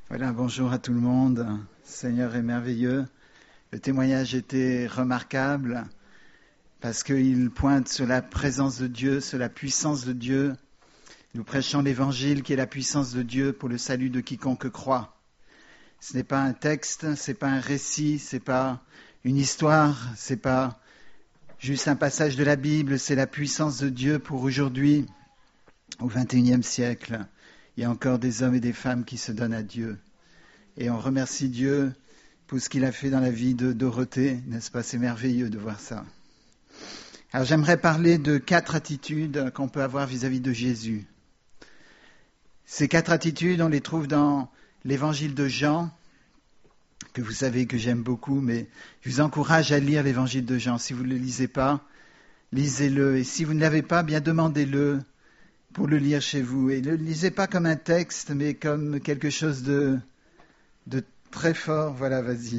Voilà, bonjour à tout le monde. Le Seigneur est merveilleux. Le témoignage était remarquable parce qu'il pointe sur la présence de Dieu, sur la puissance de Dieu. Nous prêchons l'Évangile qui est la puissance de Dieu pour le salut de quiconque croit. Ce n'est pas un texte, ce n'est pas un récit, ce n'est pas une histoire, ce n'est pas juste un passage de la Bible, c'est la puissance de Dieu pour aujourd'hui, au XXIe siècle. Il y a encore des hommes et des femmes qui se donnent à Dieu. Et on remercie Dieu pour ce qu'il a fait dans la vie de Dorothée, n'est-ce pas? C'est merveilleux de voir ça. Alors j'aimerais parler de 4 attitudes qu'on peut avoir vis-à-vis de Jésus. Ces 4 attitudes, on les trouve dans l'évangile de Jean, que vous savez que j'aime beaucoup, mais je vous encourage à lire l'évangile de Jean. Si vous ne le lisez pas, lisez-le. Et si vous ne l'avez pas, bien demandez-le pour le lire chez vous. Et ne le lisez pas comme un texte, mais comme quelque chose de très fort. Voilà, vas-y.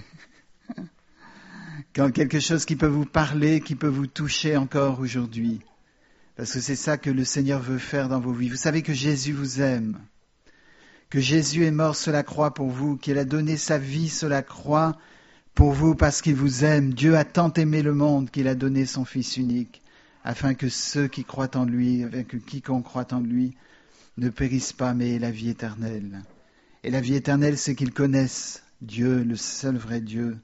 Comme quelque chose qui peut vous parler, qui peut vous toucher encore aujourd'hui. Parce que c'est ça que le Seigneur veut faire dans vos vies. Vous savez que Jésus vous aime, que Jésus est mort sur la croix pour vous, qu'il a donné sa vie sur la croix pour vous parce qu'il vous aime. Dieu a tant aimé le monde qu'il a donné son Fils unique, afin que ceux qui croient en lui, avec quiconque croit en lui, ne périssent pas, mais aient la vie éternelle. Et la vie éternelle, c'est qu'ils connaissent Dieu, le seul vrai Dieu,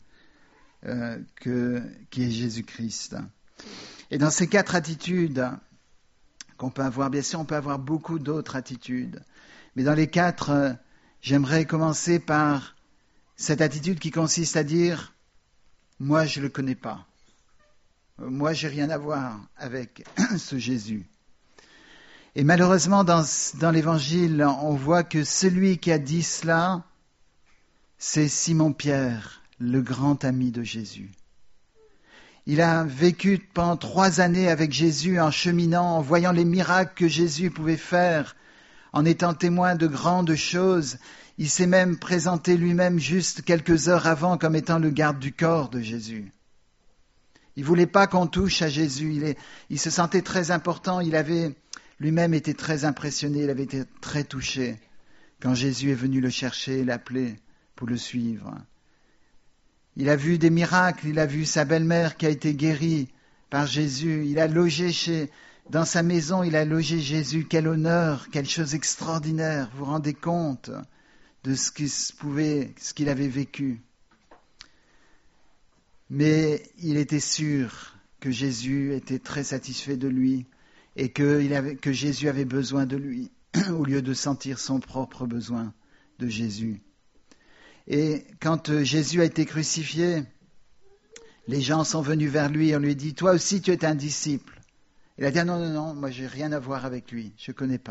qui est Jésus-Christ. Et dans ces 4 attitudes qu'on peut avoir, bien sûr, on peut avoir beaucoup d'autres attitudes, mais dans les 4, j'aimerais commencer par cette attitude qui consiste à dire « Moi, je ne le connais pas. Moi, je n'ai rien à voir avec ce Jésus. » Et malheureusement, dans l'Évangile, on voit que celui qui a dit cela, c'est Simon-Pierre, le grand ami de Jésus. Il a vécu pendant 3 années avec Jésus en cheminant, en voyant les miracles que Jésus pouvait faire, en étant témoin de grandes choses. Il s'est même présenté lui-même juste quelques heures avant comme étant le garde du corps de Jésus. Il ne voulait pas qu'on touche à Jésus. Il se sentait très important. Il avait lui-même été très impressionné. Il avait été très touché quand Jésus est venu le chercher et l'appeler pour le suivre. Il a vu des miracles. Il a vu sa belle-mère qui a été guérie par Jésus. Il a logé dans sa maison. Il a logé Jésus. Quel honneur, quelle chose extraordinaire. Vous vous rendez compte de ce qu'il avait vécu. Mais il était sûr que Jésus était très satisfait de lui et que Jésus avait besoin de lui au lieu de sentir son propre besoin de Jésus. Et quand Jésus a été crucifié, les gens sont venus vers lui et on lui dit « Toi aussi tu es un disciple ». Il a dit « Non, moi j'ai rien à voir avec lui, je ne connais pas ».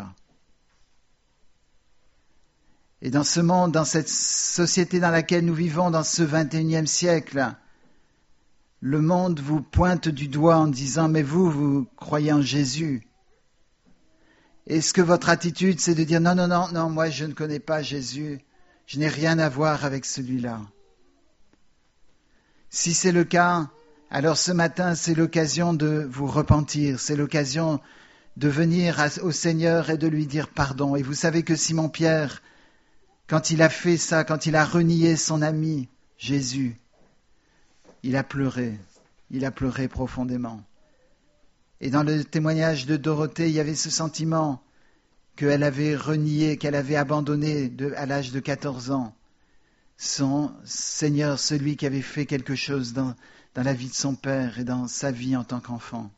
Et dans ce monde, dans cette société dans laquelle nous vivons, dans ce 21e siècle, le monde vous pointe du doigt en disant « Mais vous croyez en Jésus ». Est-ce que votre attitude, c'est de dire « Non, moi je ne connais pas Jésus, je n'ai rien à voir avec celui-là ». Si c'est le cas, alors ce matin, c'est l'occasion de vous repentir, c'est l'occasion de venir au Seigneur et de lui dire pardon. Et vous savez que Simon-Pierre, quand il a fait ça, quand il a renié son ami Jésus, il a pleuré profondément. Et dans le témoignage de Dorothée, il y avait ce sentiment qu'elle avait renié, qu'elle avait abandonné à l'âge de 14 ans son Seigneur, celui qui avait fait quelque chose dans la vie de son père et dans sa vie en tant qu'enfant.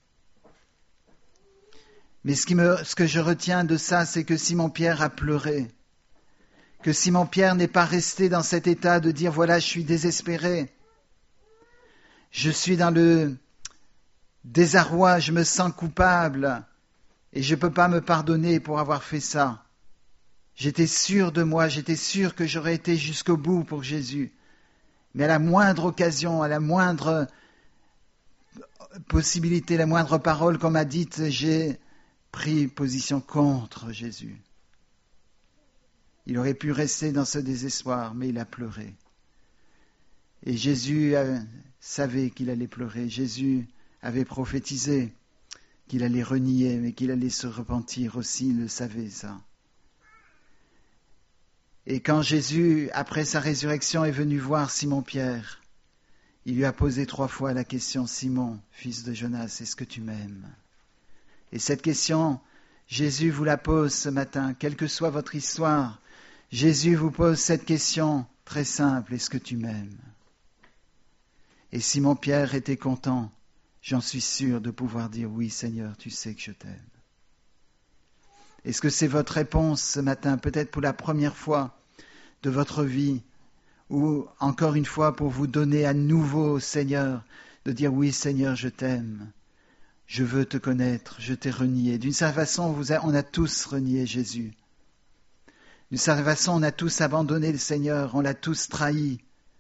Mais ce que je retiens de ça, c'est que Simon-Pierre a pleuré, que Simon-Pierre n'est pas resté dans cet état de dire « Voilà, je suis désespéré ». Je suis dans le désarroi, je me sens coupable et je ne peux pas me pardonner pour avoir fait ça. J'étais sûr de moi, j'étais sûr que j'aurais été jusqu'au bout pour Jésus. Mais à la moindre occasion, à la moindre possibilité, la moindre parole qu'on m'a dite, j'ai pris position contre Jésus. Il aurait pu rester dans ce désespoir, mais il a pleuré. Et Jésus savait qu'il allait pleurer. Jésus avait prophétisé qu'il allait renier, mais qu'il allait se repentir aussi, il le savait ça. Et quand Jésus, après sa résurrection, est venu voir Simon-Pierre, il lui a posé 3 fois la question, Simon, fils de Jonas, est-ce que tu m'aimes? Et cette question, Jésus vous la pose ce matin, quelle que soit votre histoire, Jésus vous pose cette question très simple, est-ce que tu m'aimes? Et Simon-Pierre était content, j'en suis sûr, de pouvoir dire, oui Seigneur, tu sais que je t'aime. Est-ce que c'est votre réponse ce matin, peut-être pour la première fois de votre vie, ou encore une fois pour vous donner à nouveau au Seigneur, de dire oui Seigneur, je t'aime, je veux te connaître, je t'ai renié. D'une certaine façon, on a tous renié Jésus. D'une certaine façon, on a tous abandonné le Seigneur, on l'a tous trahi.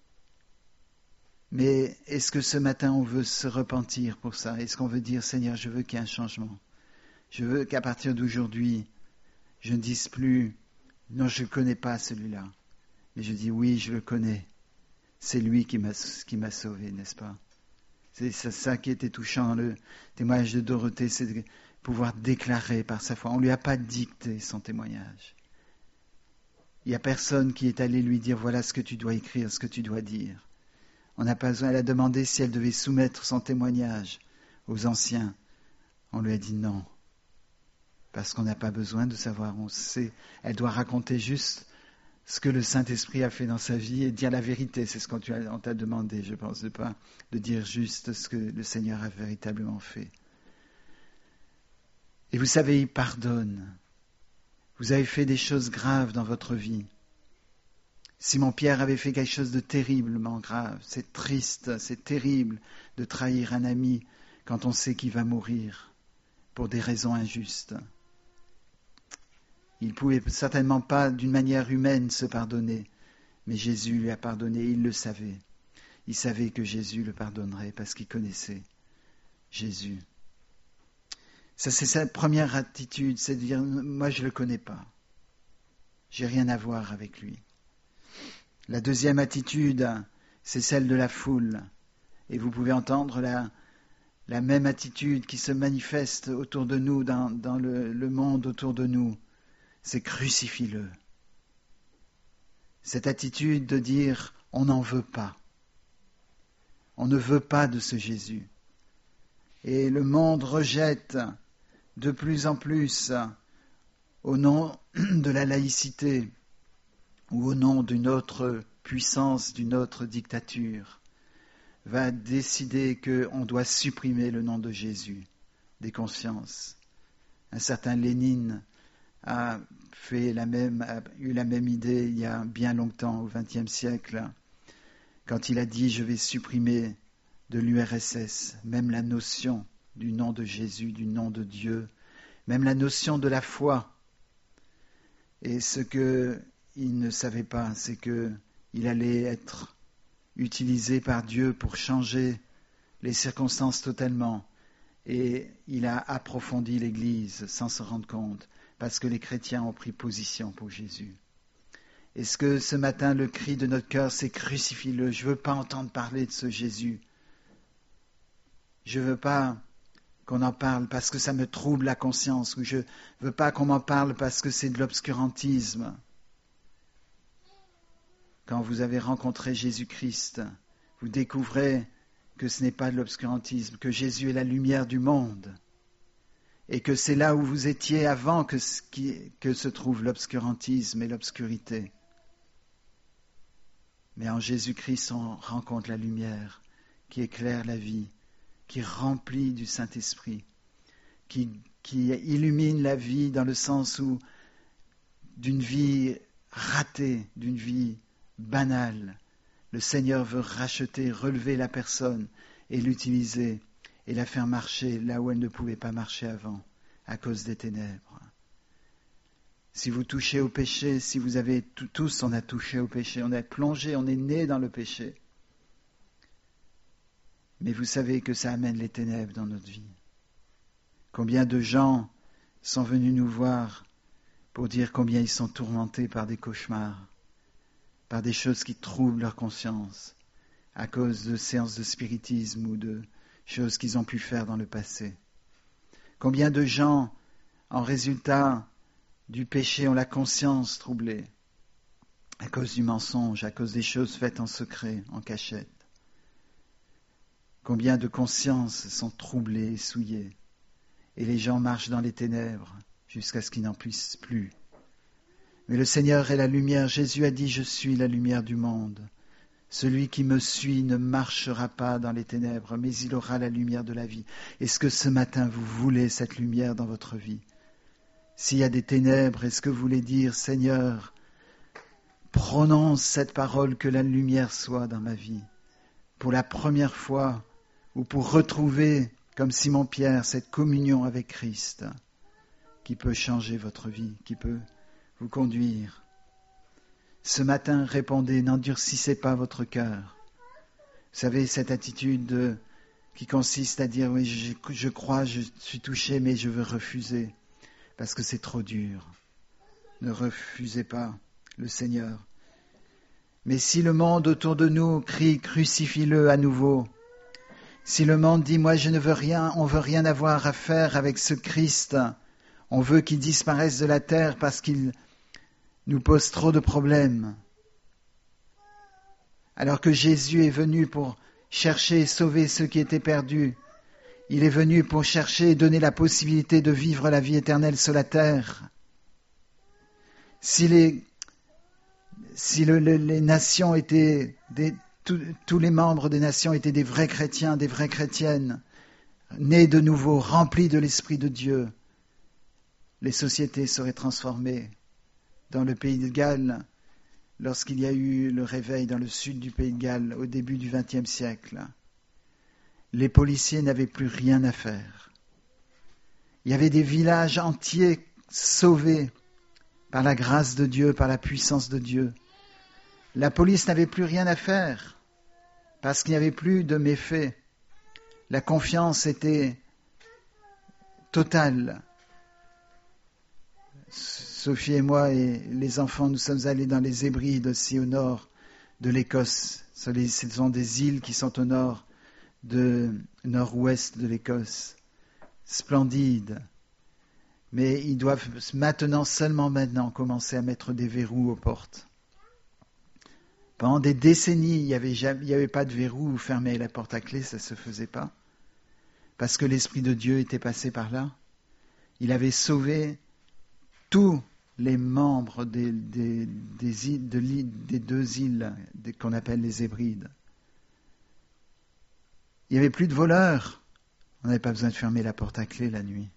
Mais est-ce que ce matin, on veut se repentir pour ça? Est-ce qu'on veut dire Seigneur, je veux qu'il y ait un changement? Je veux qu'à partir d'aujourd'hui, je ne dise plus, non, je ne connais pas celui-là. Mais je dis, oui, je le connais. C'est lui qui m'a sauvé, n'est-ce pas? C'est ça qui était touchant, le témoignage de Dorothée, c'est de pouvoir déclarer par sa foi. On ne lui a pas dicté son témoignage. Il n'y a personne qui est allé lui dire, voilà ce que tu dois écrire, ce que tu dois dire. On n'a pas besoin, elle a demandé si elle devait soumettre son témoignage aux anciens. On lui a dit non. Parce qu'on n'a pas besoin de savoir, on sait. Elle doit raconter juste ce que le Saint-Esprit a fait dans sa vie et dire la vérité. C'est ce qu'on t'a demandé, je pense, de dire juste ce que le Seigneur a véritablement fait. Et vous savez, il pardonne. Vous avez fait des choses graves dans votre vie. Simon-Pierre avait fait quelque chose de terriblement grave. C'est triste, c'est terrible de trahir un ami quand on sait qu'il va mourir pour des raisons injustes. Il ne pouvait certainement pas, d'une manière humaine, se pardonner. Mais Jésus lui a pardonné, il le savait. Il savait que Jésus le pardonnerait parce qu'il connaissait Jésus. Ça, c'est sa première attitude, c'est de dire, moi je ne le connais pas. J'ai rien à voir avec lui. La deuxième attitude, c'est celle de la foule. Et vous pouvez entendre la même attitude qui se manifeste autour de nous, dans le monde autour de nous. C'est crucifie-le. Cette attitude de dire on n'en veut pas. On ne veut pas de ce Jésus. Et le monde rejette de plus en plus, au nom de la laïcité ou au nom d'une autre puissance, d'une autre dictature, va décider qu'on doit supprimer le nom de Jésus des consciences. Un certain Lénine a eu la même idée il y a bien longtemps, au XXe siècle, quand il a dit « je vais supprimer de l'URSS même la notion du nom de Jésus, du nom de Dieu, même la notion de la foi ». Et ce qu'il ne savait pas, c'est qu'il allait être utilisé par Dieu pour changer les circonstances totalement. Et il a approfondi l'Église sans se rendre compte, parce que les chrétiens ont pris position pour Jésus. Est-ce que ce matin, le cri de notre cœur, c'est crucifie-le? Je ne veux pas entendre parler de ce Jésus. Je ne veux pas qu'on en parle parce que ça me trouble la conscience, ou je ne veux pas qu'on m'en parle parce que c'est de l'obscurantisme. Quand vous avez rencontré Jésus-Christ, vous découvrez que ce n'est pas de l'obscurantisme, que Jésus est la lumière du monde, et que c'est là où vous étiez avant que se trouve l'obscurantisme et l'obscurité. Mais en Jésus-Christ, on rencontre la lumière qui éclaire la vie, qui remplit du Saint-Esprit, qui illumine la vie dans le sens où d'une vie ratée, d'une vie banale, le Seigneur veut racheter, relever la personne et l'utiliser et la faire marcher là où elle ne pouvait pas marcher avant, à cause des ténèbres. Si vous touchez au péché, si vous avez tous, on a touché au péché, on est plongé, on est né dans le péché. Mais vous savez que ça amène les ténèbres dans notre vie. Combien de gens sont venus nous voir pour dire combien ils sont tourmentés par des cauchemars, par des choses qui troublent leur conscience, à cause de séances de spiritisme ou de choses qu'ils ont pu faire dans le passé. Combien de gens, en résultat du péché, ont la conscience troublée. à cause du mensonge, à cause des choses faites en secret, en cachette. Combien de consciences sont troublées et souillées, et les gens marchent dans les ténèbres jusqu'à ce qu'ils n'en puissent plus. Mais le Seigneur est la lumière. Jésus a dit « Je suis la lumière du monde ». Celui qui me suit ne marchera pas dans les ténèbres, mais il aura la lumière de la vie. Est-ce que ce matin, vous voulez cette lumière dans votre vie? S'il y a des ténèbres, est-ce que vous voulez dire « Seigneur, prononce cette parole, que la lumière soit dans ma vie ». Pour la première fois, ou pour retrouver, comme Simon-Pierre, cette communion avec Christ qui peut changer votre vie, qui peut vous conduire. Ce matin, répondez, n'endurcissez pas votre cœur. Vous savez, cette attitude qui consiste à dire, oui, je crois, je suis touché, mais je veux refuser, parce que c'est trop dur. Ne refusez pas le Seigneur. Mais si le monde autour de nous crie, crucifie-le à nouveau, si le monde dit, moi je ne veux rien, on veut rien avoir à faire avec ce Christ, on veut qu'il disparaisse de la terre parce qu'il nous pose trop de problèmes. Alors que Jésus est venu pour chercher et sauver ceux qui étaient perdus. Il est venu pour chercher et donner la possibilité de vivre la vie éternelle sur la terre. Si les nations étaient, tous les membres des nations étaient des vrais chrétiens, des vraies chrétiennes, nés de nouveau, remplis de l'Esprit de Dieu, les sociétés seraient transformées. Dans le pays de Galles, lorsqu'il y a eu le réveil dans le sud du pays de Galles au début du XXe siècle, les policiers n'avaient plus rien à faire. Il y avait des villages entiers sauvés par la grâce de Dieu, par la puissance de Dieu. La police n'avait plus rien à faire parce qu'il n'y avait plus de méfaits. La confiance était totale. Sophie et moi et les enfants, nous sommes allés dans les Hébrides, aussi au nord de l'Écosse. Ce sont des îles qui sont au nord-ouest de l'Écosse. Splendides. Mais ils doivent seulement maintenant, commencer à mettre des verrous aux portes. Pendant des décennies, il n'y avait pas de verrou où fermer la porte à clé, ça ne se faisait pas. Parce que l'Esprit de Dieu était passé par là. Il avait sauvé tous les membres des deux îles qu'on appelle les Hébrides. Il n'y avait plus de voleurs. On n'avait pas besoin de fermer la porte à clé la nuit.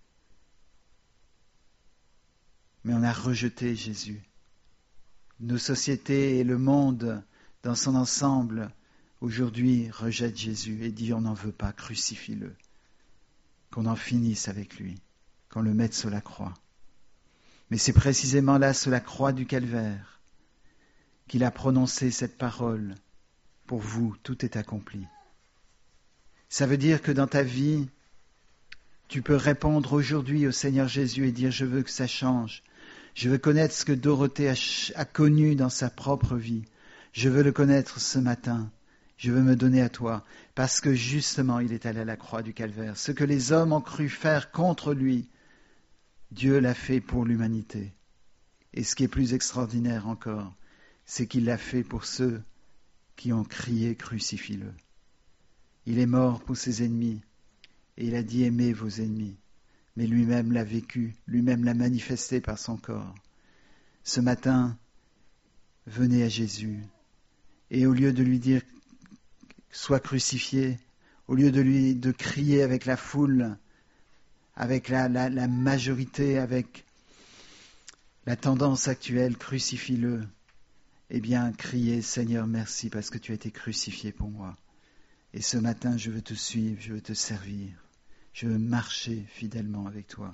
Mais on a rejeté Jésus. Nos sociétés et le monde dans son ensemble aujourd'hui rejettent Jésus et disent on n'en veut pas, crucifie-le. Qu'on en finisse avec lui, qu'on le mette sur la croix. Mais c'est précisément là, sur la croix du Calvaire, qu'il a prononcé cette parole. Pour vous, tout est accompli. Ça veut dire que dans ta vie, tu peux répondre aujourd'hui au Seigneur Jésus et dire « Je veux que ça change. Je veux connaître ce que Dorothée a connu dans sa propre vie. Je veux le connaître ce matin. Je veux me donner à toi. » Parce que justement, il est allé à la croix du Calvaire. Ce que les hommes ont cru faire contre lui, Dieu l'a fait pour l'humanité. Et ce qui est plus extraordinaire encore, c'est qu'il l'a fait pour ceux qui ont crié « Crucifie-le ». Il est mort pour ses ennemis et il a dit « Aimez vos ennemis ». Mais lui-même l'a vécu, lui-même l'a manifesté par son corps. Ce matin, venez à Jésus et au lieu de lui dire « Sois crucifié », au lieu de crier avec la foule, avec la majorité, avec la tendance actuelle, crucifie-le, eh bien, criez, Seigneur, merci parce que tu as été crucifié pour moi. Et ce matin, je veux te suivre, je veux te servir, je veux marcher fidèlement avec toi.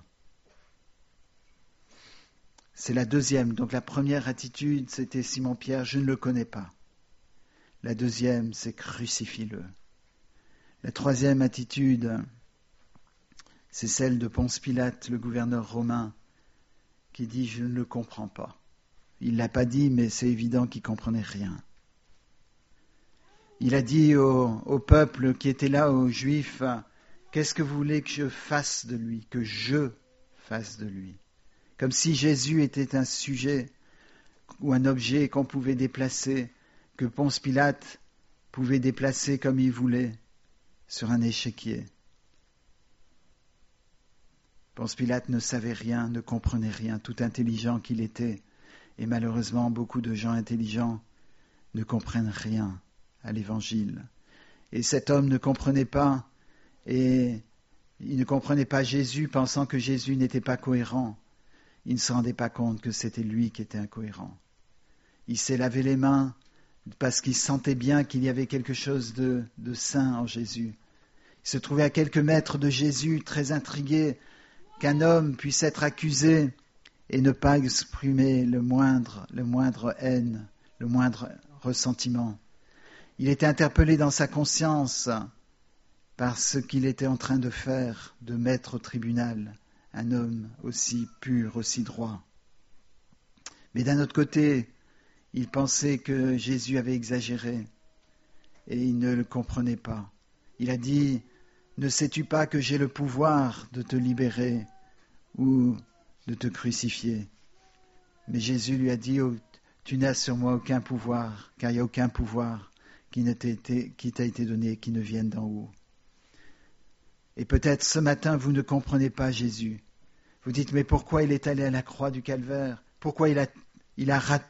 C'est la deuxième. Donc la première attitude, c'était Simon-Pierre, je ne le connais pas. La deuxième, c'est crucifie-le. La troisième attitude, c'est celle de Ponce Pilate, le gouverneur romain, qui dit « Je ne le comprends pas ». Il ne l'a pas dit, mais c'est évident qu'il ne comprenait rien. Il a dit au peuple qui était là, aux Juifs, « Qu'est-ce que vous voulez que je fasse de lui, que je fasse de lui ?» Comme si Jésus était un sujet ou un objet qu'on pouvait déplacer, que Ponce Pilate pouvait déplacer comme il voulait sur un échiquier. Ponce Pilate ne savait rien, ne comprenait rien, tout intelligent qu'il était. Et malheureusement, beaucoup de gens intelligents ne comprennent rien à l'Évangile. Et cet homme ne comprenait pas, et il ne comprenait pas Jésus, pensant que Jésus n'était pas cohérent. Il ne se rendait pas compte que c'était lui qui était incohérent. Il s'est lavé les mains parce qu'il sentait bien qu'il y avait quelque chose de saint en Jésus. Il se trouvait à quelques mètres de Jésus, très intrigué qu'un homme puisse être accusé et ne pas exprimer le moindre haine, le moindre ressentiment. Il était interpellé dans sa conscience par ce qu'il était en train de faire, de mettre au tribunal un homme aussi pur, aussi droit. Mais d'un autre côté, il pensait que Jésus avait exagéré et il ne le comprenait pas. Il a dit « Ne sais-tu pas que j'ai le pouvoir de te libérer ou de te crucifier ?» Mais Jésus lui a dit « Tu n'as sur moi aucun pouvoir, car il n'y a aucun pouvoir qui t'a été donné, qui ne vienne d'en haut. » Et peut-être ce matin, vous ne comprenez pas Jésus. Vous dites « Mais pourquoi il est allé à la croix du Calvaire? Pourquoi il a raté ?»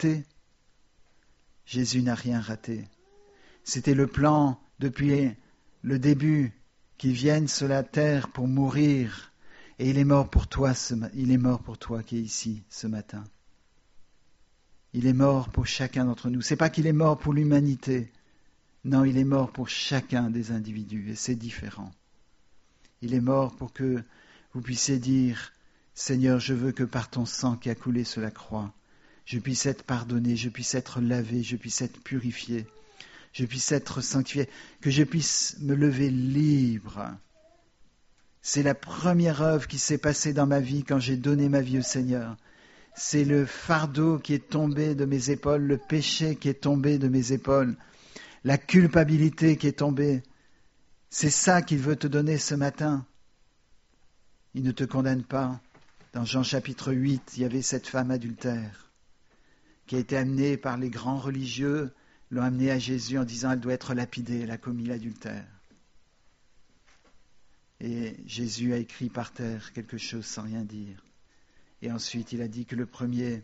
Jésus n'a rien raté. C'était le plan depuis le début qu'il vienne sur la terre pour mourir. Et il est mort pour toi, il est mort pour toi qui es ici ce matin. Il est mort pour chacun d'entre nous. C'est pas qu'il est mort pour l'humanité. Non, il est mort pour chacun des individus et c'est différent. Il est mort pour que vous puissiez dire « Seigneur, je veux que par ton sang qui a coulé sur la croix, je puisse être pardonné, je puisse être lavé, je puisse être purifié, je puisse être sanctifié, que je puisse me lever libre. » C'est la première œuvre qui s'est passée dans ma vie quand j'ai donné ma vie au Seigneur. C'est le fardeau qui est tombé de mes épaules, le péché qui est tombé de mes épaules, la culpabilité qui est tombée. C'est ça qu'il veut te donner ce matin. Il ne te condamne pas. Dans Jean chapitre 8, il y avait cette femme adultère qui a été amenée par les grands religieux, l'ont amenée à Jésus en disant « Elle doit être lapidée, elle a commis l'adultère. » Et Jésus a écrit par terre quelque chose sans rien dire. Et ensuite, il a dit que le premier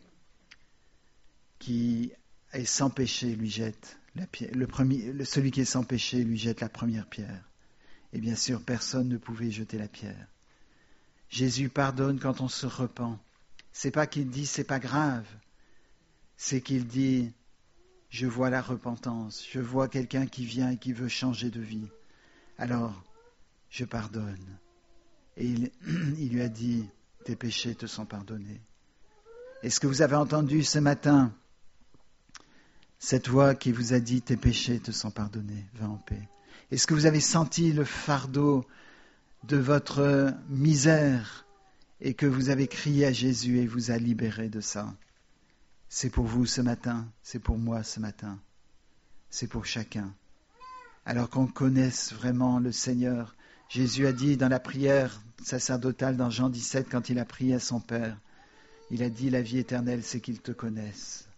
qui est sans péché lui jette la pierre. Celui qui est sans péché lui jette la première pierre. Et bien sûr, personne ne pouvait jeter la pierre. Jésus pardonne quand on se repent. C'est pas qu'il dit c'est pas grave. C'est qu'il dit je vois la repentance. Je vois quelqu'un qui vient et qui veut changer de vie. Alors, je pardonne. Et il lui a dit tes péchés te sont pardonnés. Est-ce que vous avez entendu ce matin cette voix qui vous a dit tes péchés te sont pardonnés, va en paix? Est-ce que vous avez senti le fardeau de votre misère et que vous avez crié à Jésus et il vous a libéré de ça? C'est pour vous ce matin, c'est pour moi ce matin, c'est pour chacun. Alors qu'on connaisse vraiment le Seigneur. Jésus a dit dans la prière sacerdotale dans Jean 17, quand il a prié à son Père, il a dit la vie éternelle, c'est qu'ils te connaissent.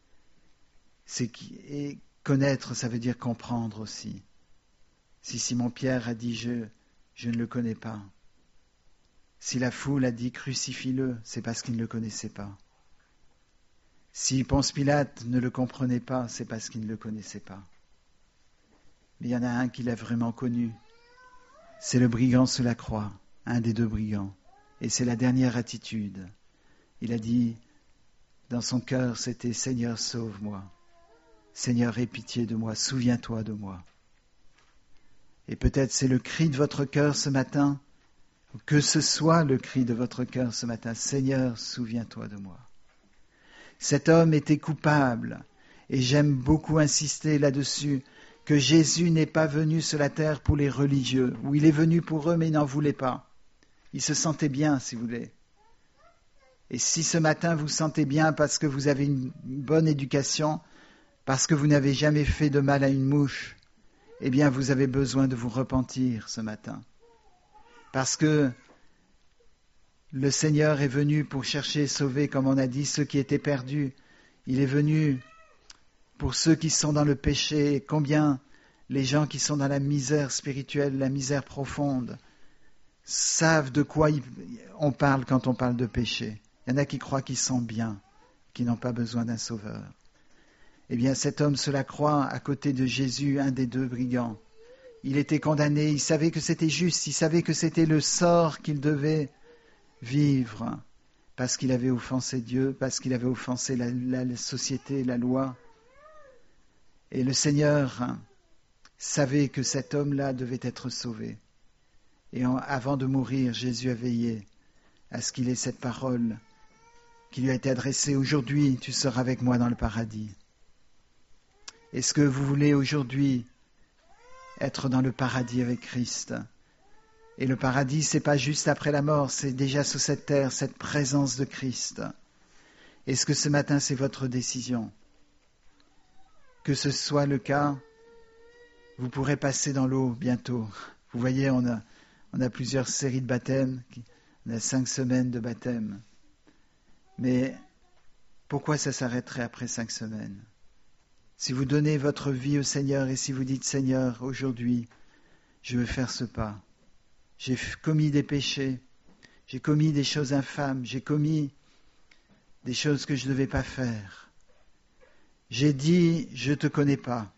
Et connaître, ça veut dire comprendre aussi. Si Simon-Pierre a dit je ne le connais pas. Si la foule a dit crucifie-le, c'est parce qu'il ne le connaissait pas. Si Ponce Pilate ne le comprenait pas, c'est parce qu'il ne le connaissait pas. Mais il y en a un qui l'a vraiment connu. C'est le brigand sous la croix, un des deux brigands. Et c'est la dernière attitude. Il a dit, dans son cœur, c'était « Seigneur, sauve-moi. Seigneur, aie pitié de moi, souviens-toi de moi. » Et peut-être c'est le cri de votre cœur ce matin, que ce soit le cri de votre cœur ce matin, « Seigneur, souviens-toi de moi. » Cet homme était coupable, et j'aime beaucoup insister là-dessus, que Jésus n'est pas venu sur la terre pour les religieux, ou il est venu pour eux, mais il n'en voulait pas. Il se sentait bien, si vous voulez. Et si ce matin vous sentez bien parce que vous avez une bonne éducation, parce que vous n'avez jamais fait de mal à une mouche, eh bien vous avez besoin de vous repentir ce matin. Parce que le Seigneur est venu pour chercher et sauver, comme on a dit, ceux qui étaient perdus. Il est venu pour ceux qui sont dans le péché. Et combien les gens qui sont dans la misère spirituelle, la misère profonde, savent de quoi on parle quand on parle de péché. Il y en a qui croient qu'ils sont bien, qui n'ont pas besoin d'un sauveur. Eh bien, cet homme se la croit à côté de Jésus, un des deux brigands. Il était condamné, il savait que c'était juste, il savait que c'était le sort qu'il devait vivre, parce qu'il avait offensé Dieu, parce qu'il avait offensé la société, la loi. Et le Seigneur savait que cet homme-là devait être sauvé. Et avant de mourir, Jésus a veillé à ce qu'il ait cette parole qui lui a été adressée. Aujourd'hui, tu seras avec moi dans le paradis. Est-ce que vous voulez aujourd'hui être dans le paradis avec Christ? Et le paradis, c'est pas juste après la mort, c'est déjà sur cette terre, cette présence de Christ. Est-ce que ce matin, c'est votre décision? Que ce soit le cas, vous pourrez passer dans l'eau bientôt. Vous voyez, on a plusieurs séries de baptêmes, on a 5 semaines de baptême. Mais pourquoi ça s'arrêterait après 5 semaines? Si vous donnez votre vie au Seigneur et si vous dites, Seigneur, aujourd'hui, je veux faire ce pas. J'ai commis des péchés, j'ai commis des choses infâmes, j'ai commis des choses que je ne devais pas faire. J'ai dit, je ne te connais pas.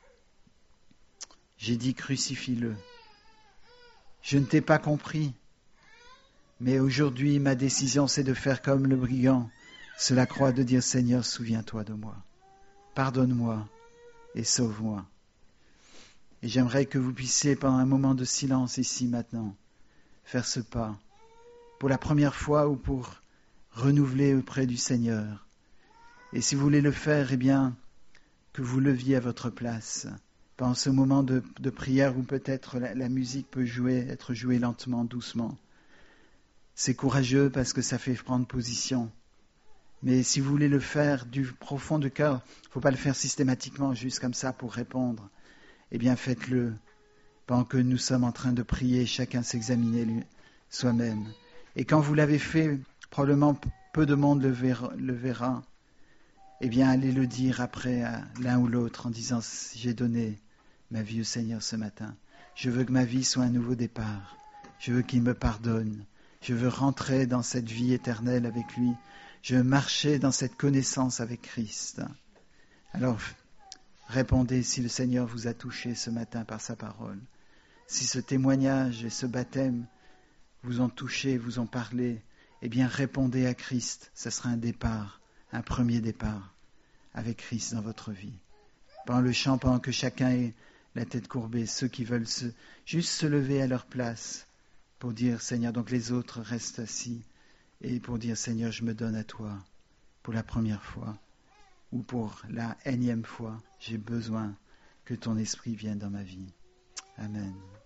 J'ai dit, crucifie-le. Je ne t'ai pas compris. Mais aujourd'hui, ma décision, c'est de faire comme le brigand, sur la croix, de dire, Seigneur, souviens-toi de moi. Pardonne-moi et sauve-moi. Et j'aimerais que vous puissiez, pendant un moment de silence ici maintenant, faire ce pas, pour la première fois ou pour renouveler auprès du Seigneur. Et si vous voulez le faire, eh bien, que vous leviez à votre place, pendant ce moment de prière où peut-être la musique peut être jouée lentement, doucement. C'est courageux parce que ça fait prendre position. Mais si vous voulez le faire du profond du cœur, il ne faut pas le faire systématiquement, juste comme ça pour répondre. Eh bien, faites-le pendant que nous sommes en train de prier, chacun s'examiner soi-même. Et quand vous l'avez fait, probablement peu de monde le verra. Eh bien, allez le dire après à l'un ou l'autre en disant « J'ai donné ma vie au Seigneur ce matin. Je veux que ma vie soit un nouveau départ. Je veux qu'il me pardonne. Je veux rentrer dans cette vie éternelle avec lui. Je veux marcher dans cette connaissance avec Christ. » Alors, répondez si le Seigneur vous a touché ce matin par sa parole. Si ce témoignage et ce baptême vous ont touché, vous ont parlé, eh bien répondez à Christ. Ce sera un départ, un premier départ avec Christ dans votre vie. Pendant le chant, pendant que chacun ait la tête courbée, ceux qui veulent juste se lever à leur place pour dire Seigneur, donc les autres restent assis et pour dire Seigneur, je me donne à toi pour la première fois ou pour la énième fois, j'ai besoin que ton esprit vienne dans ma vie. Amen.